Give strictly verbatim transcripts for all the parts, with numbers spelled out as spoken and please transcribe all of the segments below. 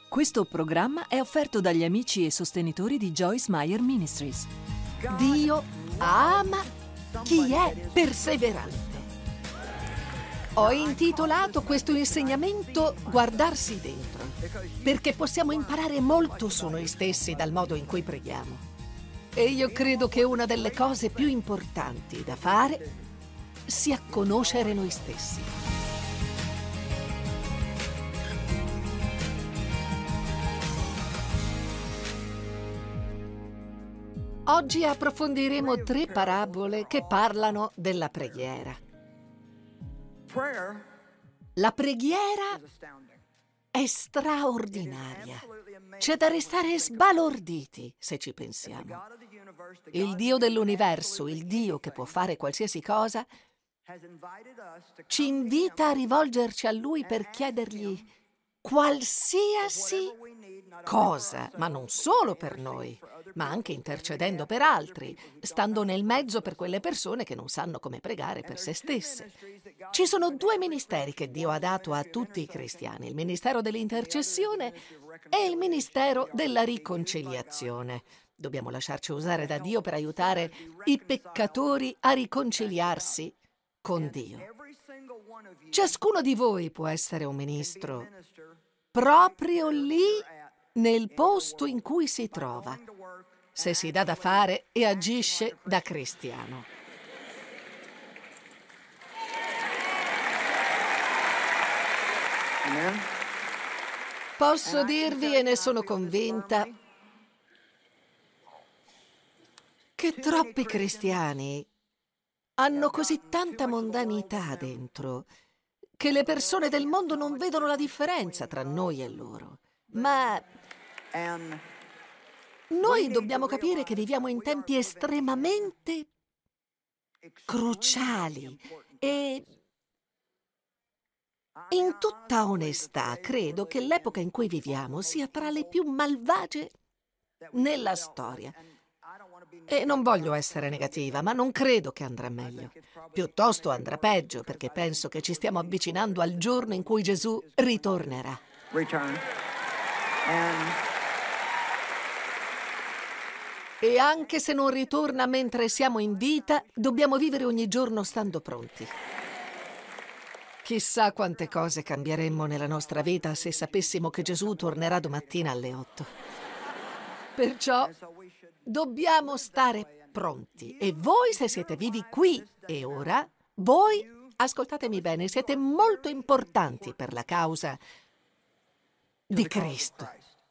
Questo programma è offerto dagli amici e sostenitori di Joyce Meyer Ministries. Dio ama chi è perseverante. Ho intitolato questo insegnamento Guardarsi dentro, perché possiamo imparare molto su noi stessi dal modo in cui preghiamo. E io credo che una delle cose più importanti da fare sia conoscere noi stessi. Oggi approfondiremo tre parabole che parlano della preghiera. La preghiera è straordinaria. C'è da restare sbalorditi se ci pensiamo. Il Dio dell'universo, il Dio che può fare qualsiasi cosa, ci invita a rivolgerci a Lui per chiedergli qualsiasi cosa, ma non solo per noi, ma anche intercedendo per altri, stando nel mezzo per quelle persone che non sanno come pregare per se stesse. Ci sono due ministeri che Dio ha dato a tutti i cristiani, il ministero dell'intercessione e il ministero della riconciliazione. Dobbiamo lasciarci usare da Dio per aiutare i peccatori a riconciliarsi con Dio. Ciascuno di voi può essere un ministro proprio lì nel posto in cui si trova, se si dà da fare e agisce da cristiano. Posso dirvi, e ne sono convinta, che troppi cristiani hanno così tanta mondanità dentro che le persone del mondo non vedono la differenza tra noi e loro. Ma noi dobbiamo capire che viviamo in tempi estremamente cruciali e, in tutta onestà, credo che l'epoca in cui viviamo sia tra le più malvagie nella storia. E non voglio essere negativa, ma non credo che andrà meglio. Piuttosto andrà peggio, perché penso che ci stiamo avvicinando al giorno in cui Gesù ritornerà. Return. And E anche se non ritorna mentre siamo in vita, dobbiamo vivere ogni giorno stando pronti. Chissà quante cose cambieremmo nella nostra vita se sapessimo che Gesù tornerà domattina alle otto. Perciò dobbiamo stare pronti. E voi, se siete vivi qui e ora, voi, ascoltatemi bene, siete molto importanti per la causa di Cristo.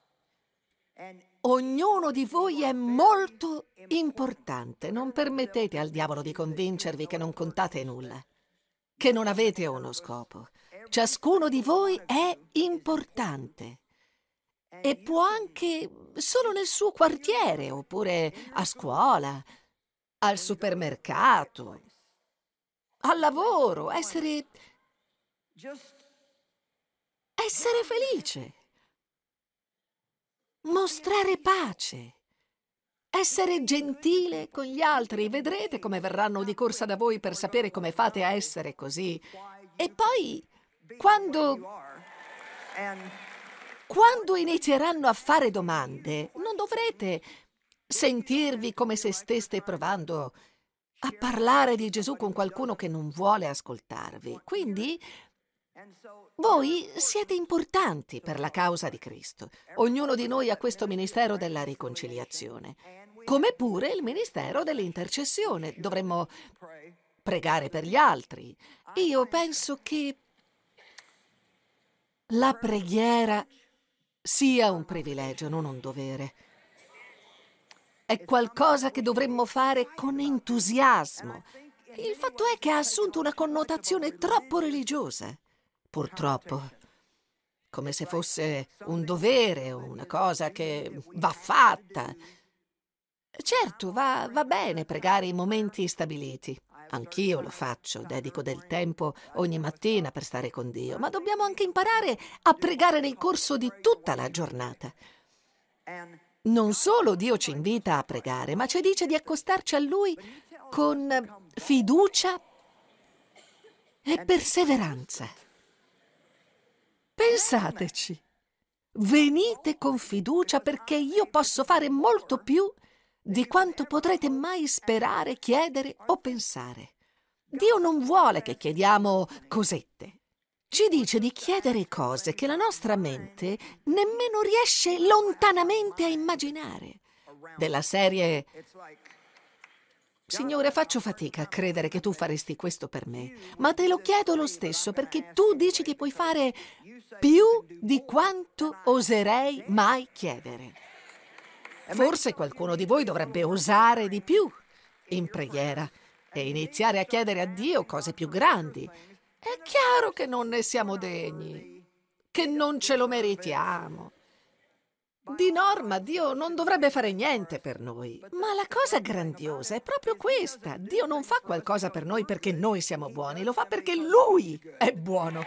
Ognuno di voi è molto importante. Non permettete al diavolo di convincervi che non contate nulla, che non avete uno scopo. Ciascuno di voi è importante. E può anche solo nel suo quartiere, oppure a scuola, al supermercato, al lavoro, essere... essere felice, mostrare pace, essere gentile con gli altri. Vedrete come verranno di corsa da voi per sapere come fate a essere così. E poi, quando... Quando inizieranno a fare domande, non dovrete sentirvi come se steste provando a parlare di Gesù con qualcuno che non vuole ascoltarvi. Quindi voi siete importanti per la causa di Cristo. Ognuno di noi ha questo ministero della riconciliazione, come pure il ministero dell'intercessione. Dovremmo pregare per gli altri. Io penso che la preghiera sia un privilegio, non un dovere. È qualcosa che dovremmo fare con entusiasmo. Il fatto è che ha assunto una connotazione troppo religiosa, purtroppo, come se fosse un dovere o una cosa che va fatta. Certo, va, va bene pregare in momenti stabiliti. Anch'io lo faccio, dedico del tempo ogni mattina per stare con Dio, ma dobbiamo anche imparare a pregare nel corso di tutta la giornata. Non solo Dio ci invita a pregare, ma ci dice di accostarci a Lui con fiducia e perseveranza. Pensateci. venite con fiducia perché io posso fare molto più di quanto potrete mai sperare, chiedere o pensare. Dio non vuole che chiediamo cosette. Ci dice di chiedere cose che la nostra mente nemmeno riesce lontanamente a immaginare. Della serie: Signore, faccio fatica a credere che tu faresti questo per me, ma te lo chiedo lo stesso perché tu dici che puoi fare più di quanto oserei mai chiedere. Forse qualcuno di voi dovrebbe osare di più in preghiera e iniziare a chiedere a Dio cose più grandi. È chiaro che non ne siamo degni, che non ce lo meritiamo. Di norma Dio non dovrebbe fare niente per noi, ma la cosa grandiosa è proprio questa. Dio non fa qualcosa per noi perché noi siamo buoni, lo fa perché Lui è buono.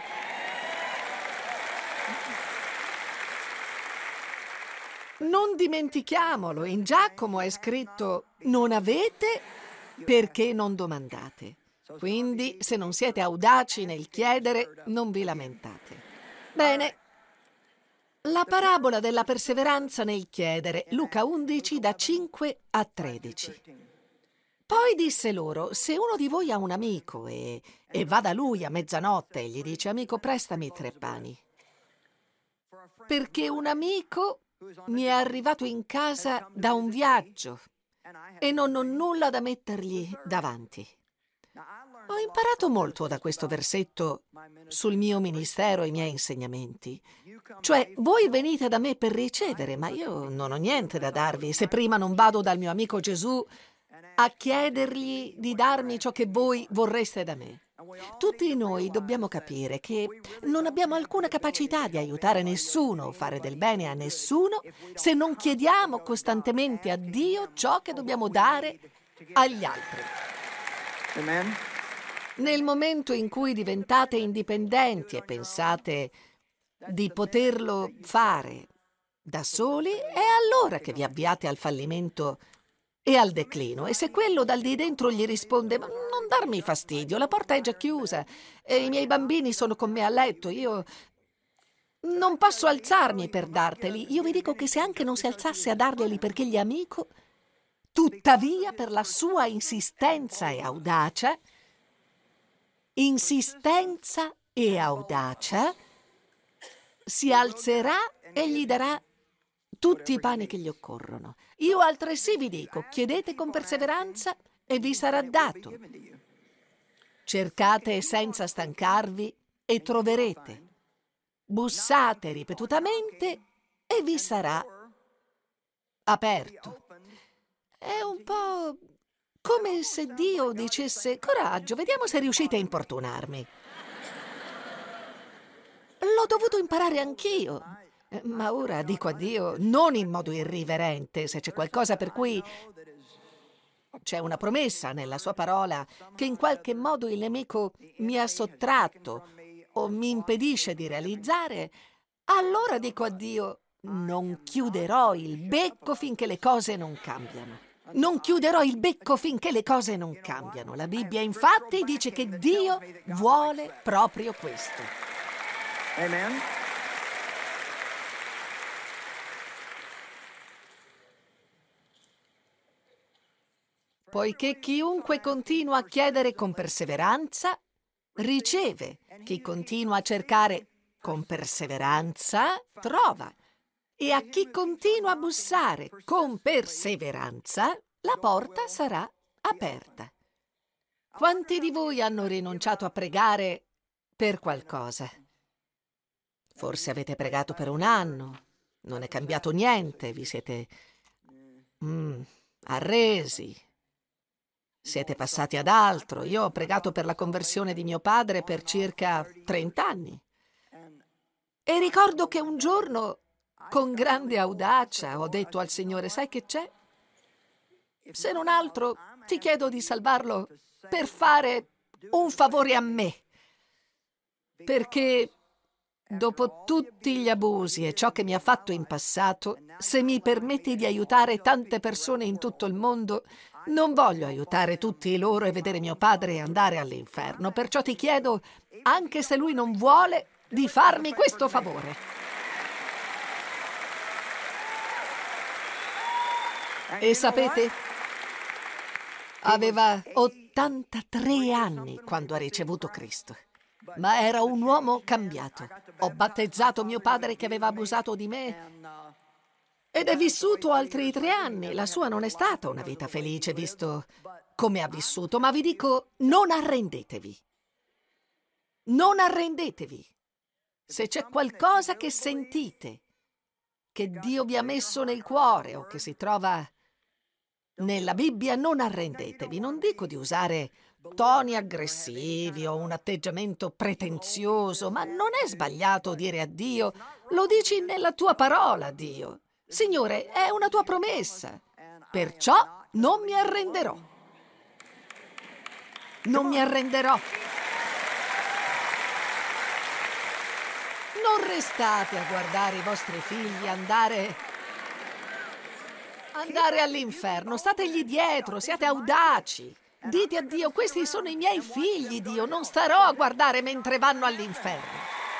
Non dimentichiamolo, in Giacomo è scritto: non avete perché non domandate. Quindi, se non siete audaci nel chiedere, non vi lamentate. Bene. La parabola della perseveranza nel chiedere, Luca undici, da cinque a tredici. Poi disse loro: se uno di voi ha un amico e, e va da lui a mezzanotte e gli dice: amico, prestami tre pani, perché un amico mi è arrivato in casa da un viaggio e non ho nulla da mettergli davanti. Ho imparato molto da questo versetto sul mio ministero e i miei insegnamenti. Cioè, voi venite da me per ricevere, ma io non ho niente da darvi se prima non vado dal mio amico Gesù a chiedergli di darmi ciò che voi vorreste da me. Tutti noi dobbiamo capire che non abbiamo alcuna capacità di aiutare nessuno o fare del bene a nessuno se non chiediamo costantemente a Dio ciò che dobbiamo dare agli altri. Amen. Nel momento in cui diventate indipendenti e pensate di poterlo fare da soli, è allora che vi avviate al fallimento e al declino. E se quello dal di dentro gli risponde: ma non darmi fastidio, la porta è già chiusa e i miei bambini sono con me a letto, io non posso alzarmi per darteli. Io vi dico che se anche non si alzasse a darglieli perché gli è amico, tuttavia per la sua insistenza e audacia, insistenza e audacia, si alzerà e gli darà tutti i pani che gli occorrono. Io altresì vi dico: chiedete con perseveranza e vi sarà dato. Cercate senza stancarvi e troverete. Bussate ripetutamente e vi sarà aperto. È un po' come se Dio dicesse: coraggio, vediamo se riuscite a importunarmi. L'ho dovuto imparare anch'io, ma ora dico a Dio non in modo irriverente. Se c'è qualcosa per cui c'è una promessa nella sua parola che in qualche modo il nemico mi ha sottratto o mi impedisce di realizzare, allora dico a Dio: non chiuderò il becco finché le cose non cambiano. Non chiuderò il becco finché le cose non cambiano. La Bibbia infatti dice che Dio vuole proprio questo. Amen. Poiché chiunque continua a chiedere con perseveranza, riceve. Chi continua a cercare con perseveranza, trova. E a chi continua a bussare con perseveranza, la porta sarà aperta. Quanti di voi hanno rinunciato a pregare per qualcosa? Forse avete pregato per un anno, non è cambiato niente, vi siete mm, arresi, siete passati ad altro. Io ho pregato per la conversione di mio padre per circa trenta anni. E ricordo che un giorno, con grande audacia, ho detto al Signore: sai che c'è? Se non altro, ti chiedo di salvarlo per fare un favore a me. Perché dopo tutti gli abusi e ciò che mi ha fatto in passato, se mi permetti di aiutare tante persone in tutto il mondo, non voglio aiutare tutti loro e vedere mio padre andare all'inferno. Perciò ti chiedo, anche se lui non vuole, di farmi questo favore. E sapete? Aveva ottantatré anni quando ha ricevuto Cristo. Ma era un uomo cambiato. Ho battezzato mio padre che aveva abusato di me ed è vissuto altri tre anni. La sua non è stata una vita felice, visto come ha vissuto, ma vi dico, non arrendetevi. Non arrendetevi. Se c'è qualcosa che sentite, che Dio vi ha messo nel cuore o che si trova nella Bibbia, non arrendetevi. Non dico di usare toni aggressivi o un atteggiamento pretenzioso, ma non è sbagliato dire a Dio, lo dici nella tua parola, Dio. Signore, è una tua promessa, perciò non mi arrenderò. Non mi arrenderò. Non restate a guardare i vostri figli andare, andare all'inferno. Stategli dietro, siate audaci. Dite a Dio, questi sono i miei figli, Dio, non starò a guardare mentre vanno all'inferno.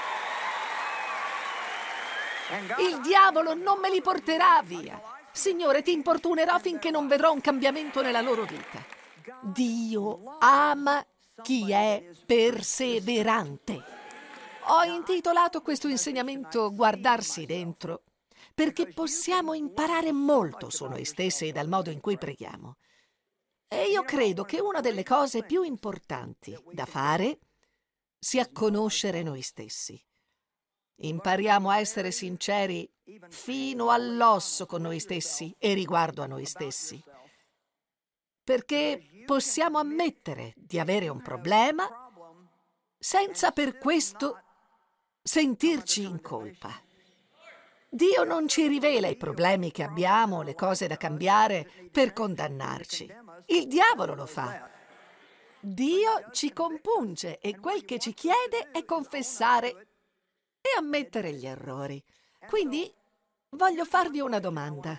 Il diavolo non me li porterà via. Signore, ti importunerò finché non vedrò un cambiamento nella loro vita. Dio ama chi è perseverante. Ho intitolato questo insegnamento Guardarsi dentro, perché possiamo imparare molto su noi stessi dal modo in cui preghiamo. E io credo che una delle cose più importanti da fare sia conoscere noi stessi. Impariamo a essere sinceri fino all'osso con noi stessi e riguardo a noi stessi, perché possiamo ammettere di avere un problema senza per questo sentirci in colpa. Dio non ci rivela i problemi che abbiamo, le cose da cambiare per condannarci. Il diavolo lo fa. Dio ci compunge e quel che ci chiede è confessare e ammettere gli errori. Quindi voglio farvi una domanda.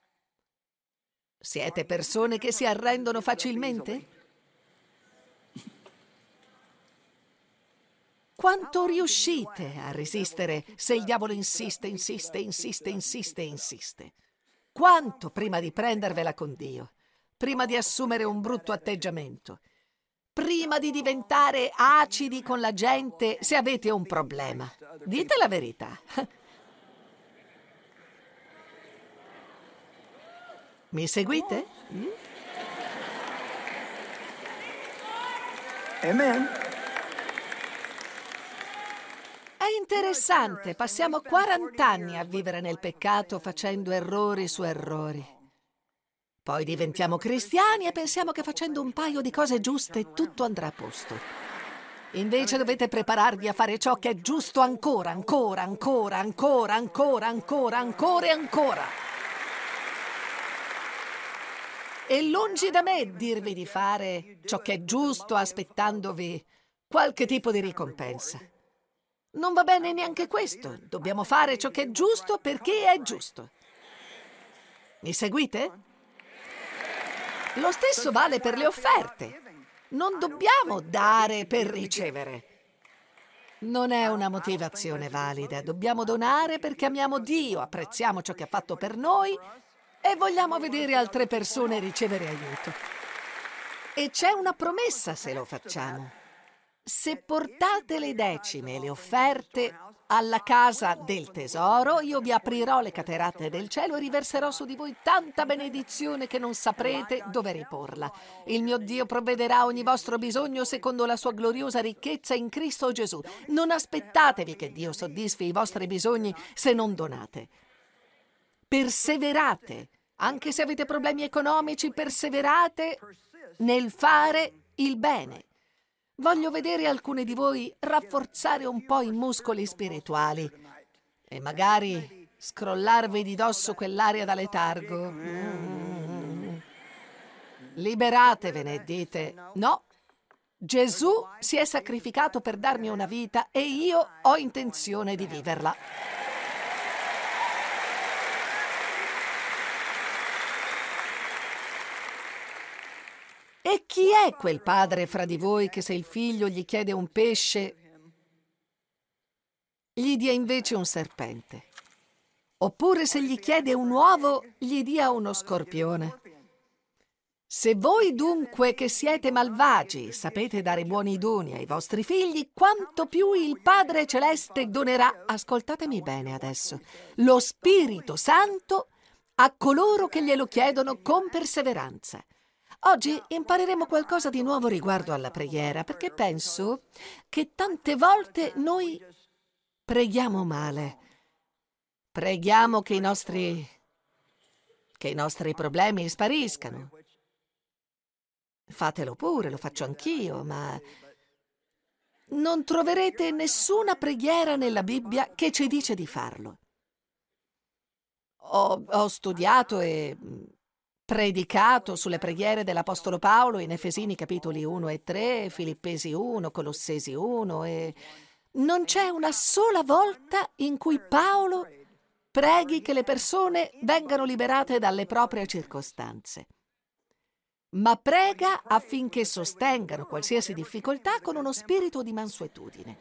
Siete persone che si arrendono facilmente? Quanto riuscite a resistere se il diavolo insiste, insiste, insiste, insiste, insiste? Quanto prima di prendervela con Dio, prima di assumere un brutto atteggiamento, prima di diventare acidi con la gente se avete un problema? Dite la verità. Mi seguite? Mm? Amen. È interessante, passiamo quaranta anni a vivere nel peccato facendo errori su errori. Poi diventiamo cristiani e pensiamo che facendo un paio di cose giuste tutto andrà a posto. Invece dovete prepararvi a fare ciò che è giusto ancora, ancora, ancora, ancora, ancora, ancora, ancora e ancora. E lungi da me dirvi di fare ciò che è giusto aspettandovi qualche tipo di ricompensa. Non va bene neanche questo. Dobbiamo fare ciò che è giusto perché è giusto. Mi seguite? Lo stesso vale per le offerte. Non dobbiamo dare per ricevere. Non è una motivazione valida. Dobbiamo donare perché amiamo Dio, apprezziamo ciò che ha fatto per noi e vogliamo vedere altre persone ricevere aiuto. E c'è una promessa se lo facciamo. Se portate le decime e le offerte alla casa del tesoro, io vi aprirò le cateratte del cielo e riverserò su di voi tanta benedizione che non saprete dove riporla. Il mio Dio provvederà a ogni vostro bisogno secondo la sua gloriosa ricchezza in Cristo Gesù. Non aspettatevi che Dio soddisfi i vostri bisogni se non donate. Perseverate, anche se avete problemi economici, perseverate nel fare il bene. Voglio vedere alcuni di voi rafforzare un po' i muscoli spirituali e magari scrollarvi di dosso quell'aria da letargo. Mm. Liberatevene e dite: no, Gesù si è sacrificato per darmi una vita e io ho intenzione di viverla. E chi è quel padre fra di voi che se il figlio gli chiede un pesce, gli dia invece un serpente? Oppure se gli chiede un uovo, gli dia uno scorpione. Se voi dunque che siete malvagi sapete dare buoni doni ai vostri figli, quanto più il Padre Celeste donerà, ascoltatemi bene adesso, lo Spirito Santo a coloro che glielo chiedono con perseveranza. Oggi impareremo qualcosa di nuovo riguardo alla preghiera, perché penso che tante volte noi preghiamo male. Preghiamo che i nostri, che i nostri problemi spariscano. Fatelo pure, lo faccio anch'io, ma non troverete nessuna preghiera nella Bibbia che ci dice di farlo. Ho, ho studiato e predicato sulle preghiere dell'Apostolo Paolo in Efesini capitoli uno e tre, Filippesi uno, Colossesi uno, e non c'è una sola volta in cui Paolo preghi che le persone vengano liberate dalle proprie circostanze, ma prega affinché sostengano qualsiasi difficoltà con uno spirito di mansuetudine.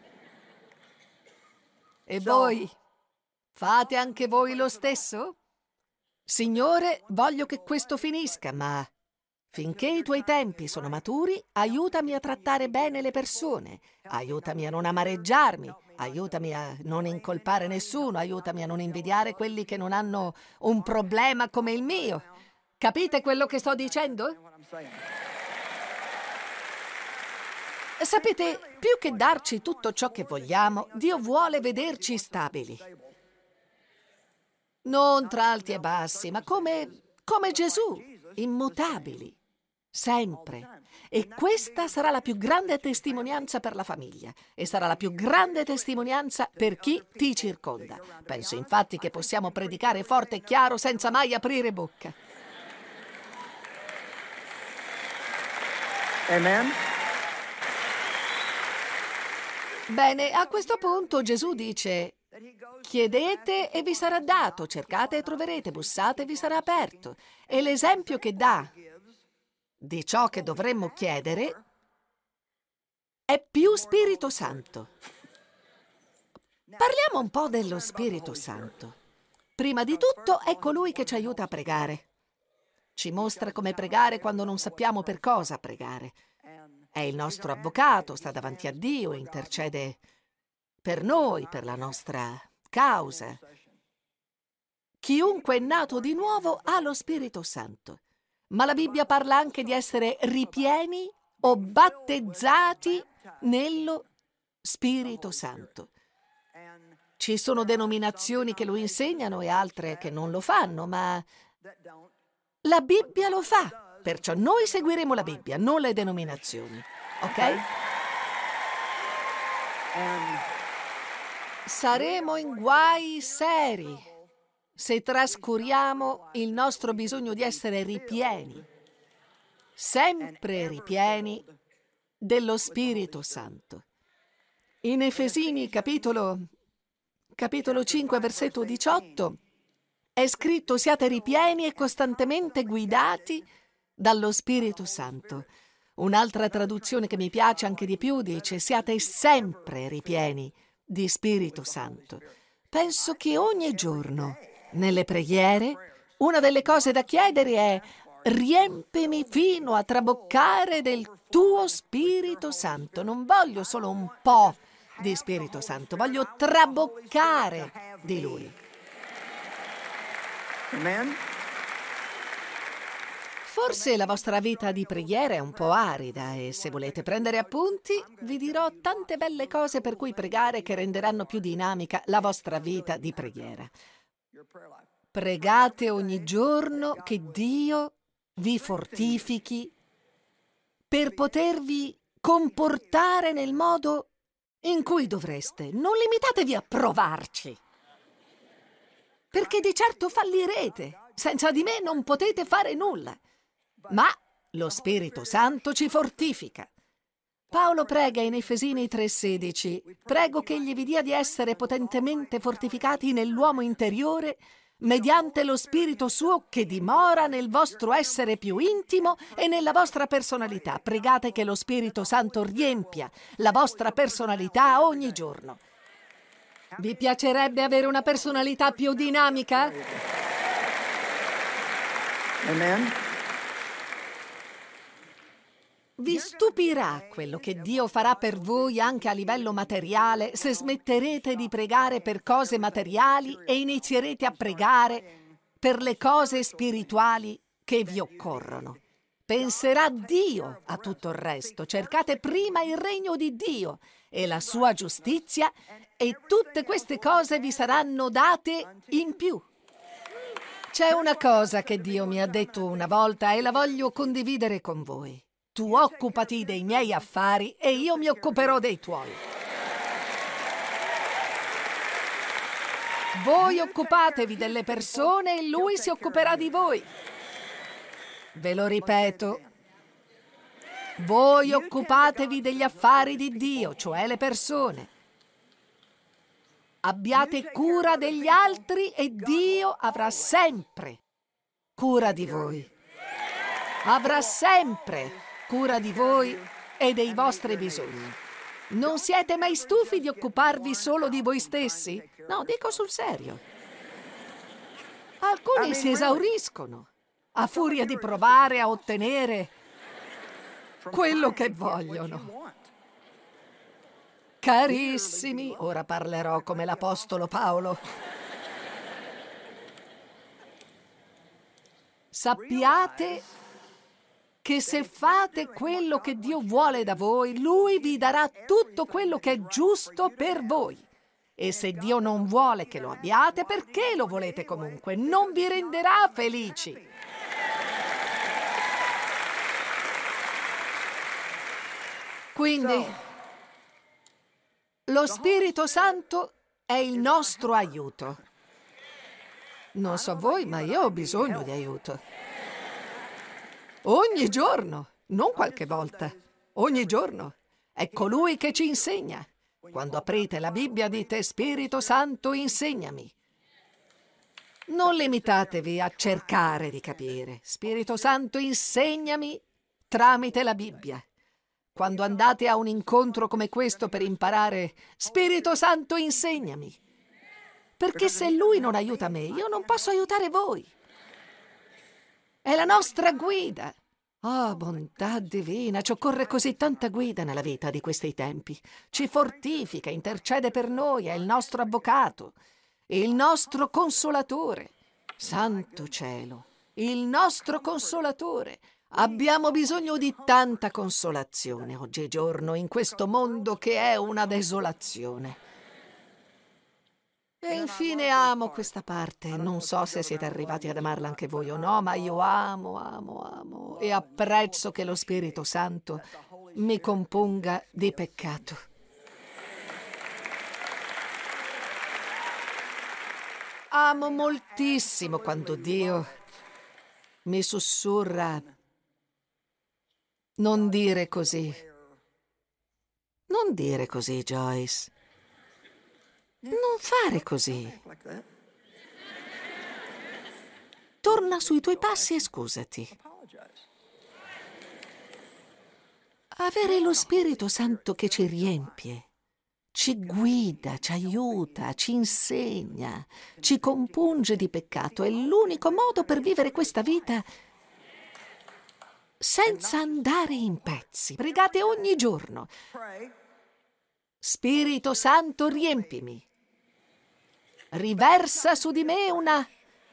E voi? Fate anche voi lo stesso? Signore, voglio che questo finisca, ma finché i tuoi tempi sono maturi, aiutami a trattare bene le persone, aiutami a non amareggiarmi, aiutami a non incolpare nessuno, aiutami a non invidiare quelli che non hanno un problema come il mio. Capite quello che sto dicendo? Sapete, più che darci tutto ciò che vogliamo, Dio vuole vederci stabili. Non tra alti e bassi, ma come, come Gesù, immutabili, sempre. E questa sarà la più grande testimonianza per la famiglia e sarà la più grande testimonianza per chi ti circonda. Penso infatti che possiamo predicare forte e chiaro senza mai aprire bocca. Amen. Bene, a questo punto Gesù dice: chiedete e vi sarà dato, cercate e troverete, bussate e vi sarà aperto. E l'esempio che dà di ciò che dovremmo chiedere è più Spirito Santo. Parliamo un po' dello Spirito Santo. Prima di tutto è colui che ci aiuta a pregare. Ci mostra come pregare quando non sappiamo per cosa pregare. È il nostro avvocato, sta davanti a Dio, intercede per noi, per la nostra causa. Chiunque è nato di nuovo ha lo Spirito Santo. Ma la Bibbia parla anche di essere ripieni o battezzati nello Spirito Santo. Ci sono denominazioni che lo insegnano e altre che non lo fanno, ma la Bibbia lo fa, perciò noi seguiremo la Bibbia, non le denominazioni, ok? Saremo in guai seri se trascuriamo il nostro bisogno di essere ripieni, sempre ripieni dello Spirito Santo. In Efesini capitolo, capitolo cinque, versetto diciotto, è scritto: siate ripieni e costantemente guidati dallo Spirito Santo. Un'altra traduzione che mi piace anche di più dice: siate sempre ripieni di Spirito Santo. Penso che ogni giorno, nelle preghiere, una delle cose da chiedere è: riempimi fino a traboccare del tuo Spirito Santo. Non voglio solo un po' di Spirito Santo, voglio traboccare di Lui. Amen. Forse la vostra vita di preghiera è un po' arida e se volete prendere appunti vi dirò tante belle cose per cui pregare che renderanno più dinamica la vostra vita di preghiera. Pregate ogni giorno che Dio vi fortifichi per potervi comportare nel modo in cui dovreste. Non limitatevi a provarci, perché di certo fallirete. Senza di me non potete fare nulla. Ma lo Spirito Santo ci fortifica. Paolo prega in Efesini tre sedici: prego che egli vi dia di essere potentemente fortificati nell'uomo interiore mediante lo Spirito suo che dimora nel vostro essere più intimo e nella vostra personalità. Pregate che lo Spirito Santo riempia la vostra personalità ogni giorno. Vi piacerebbe avere una personalità più dinamica? Amen. Vi stupirà quello che Dio farà per voi anche a livello materiale se smetterete di pregare per cose materiali e inizierete a pregare per le cose spirituali che vi occorrono. Penserà Dio a tutto il resto. Cercate prima il regno di Dio e la sua giustizia e tutte queste cose vi saranno date in più. C'è una cosa che Dio mi ha detto una volta e la voglio condividere con voi. Tu occupati dei miei affari e io mi occuperò dei tuoi. Voi occupatevi delle persone e lui si occuperà di voi. Ve lo ripeto. Voi occupatevi degli affari di Dio, cioè le persone. Abbiate cura degli altri e Dio avrà sempre cura di voi. Avrà sempre cura di voi e dei vostri bisogni. Non siete mai stufi di occuparvi solo di voi stessi? No, dico sul serio. Alcuni si esauriscono a furia di provare a ottenere quello che vogliono. Carissimi, ora parlerò come l'Apostolo Paolo. Sappiate che se fate quello che Dio vuole da voi, Lui vi darà tutto quello che è giusto per voi. E se Dio non vuole che lo abbiate, perché lo volete comunque? Non vi renderà felici. Quindi, lo Spirito Santo è il nostro aiuto. Non so voi, ma io ho bisogno di aiuto. Ogni giorno, non qualche volta, ogni giorno. È colui che ci insegna. Quando aprite la Bibbia dite: Spirito Santo, insegnami. Non limitatevi a cercare di capire. Spirito Santo, insegnami tramite la Bibbia. Quando andate a un incontro come questo per imparare, Spirito Santo, insegnami. Perché se Lui non aiuta me, io non posso aiutare voi. È la nostra guida. Oh, bontà divina, ci occorre così tanta guida nella vita di questi tempi. Ci fortifica, intercede per noi, è il nostro avvocato, il nostro consolatore. Santo cielo, il nostro consolatore. Abbiamo bisogno di tanta consolazione oggigiorno in questo mondo che è una desolazione. E infine amo questa parte. Non so se siete arrivati ad amarla anche voi o no, ma io amo, amo, amo e apprezzo che lo Spirito Santo mi compunga di peccato. Amo moltissimo quando Dio mi sussurra: non dire così. Non dire così, Joyce. Non fare così. Torna sui tuoi passi e scusati. Avere lo Spirito Santo che ci riempie, ci guida, ci aiuta, ci insegna, ci compunge di peccato è l'unico modo per vivere questa vita senza andare in pezzi. Pregate ogni giorno: Spirito Santo, riempimi. Riversa su di me una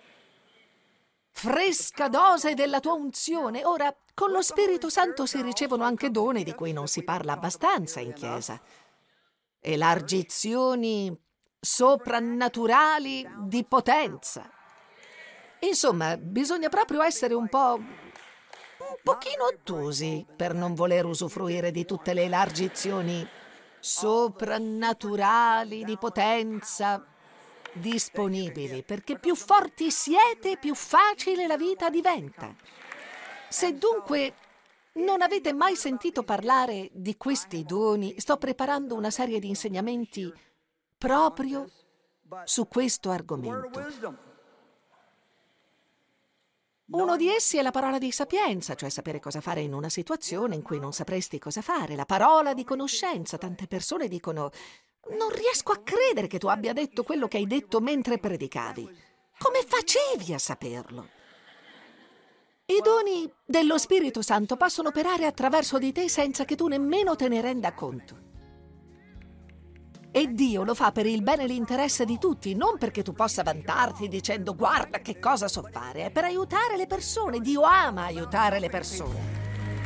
fresca dose della tua unzione. Ora, con lo Spirito Santo si ricevono anche doni di cui non si parla abbastanza in Chiesa. Elargizioni soprannaturali di potenza. Insomma, bisogna proprio essere un po'... un pochino ottusi per non voler usufruire di tutte le elargizioni soprannaturali di potenza disponibili, perché più forti siete, più facile la vita diventa. Se dunque non avete mai sentito parlare di questi doni, sto preparando una serie di insegnamenti proprio su questo argomento. Uno di essi è la parola di sapienza, cioè sapere cosa fare in una situazione in cui non sapresti cosa fare. La parola di conoscenza. Tante persone dicono: Non riesco a credere che tu abbia detto quello che hai detto mentre predicavi. Come facevi a saperlo? I doni dello Spirito Santo possono operare attraverso di te senza che tu nemmeno te ne renda conto. E Dio lo fa per il bene e l'interesse di tutti, non perché tu possa vantarti dicendo guarda che cosa so fare, è per aiutare le persone. Dio ama aiutare le persone.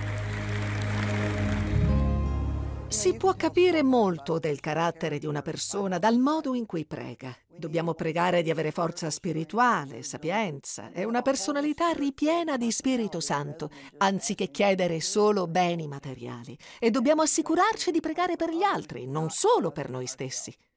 Si può capire molto del carattere di una persona dal modo in cui prega. Dobbiamo pregare di avere forza spirituale, sapienza e una personalità ripiena di Spirito Santo, anziché chiedere solo beni materiali. E dobbiamo assicurarci di pregare per gli altri, non solo per noi stessi.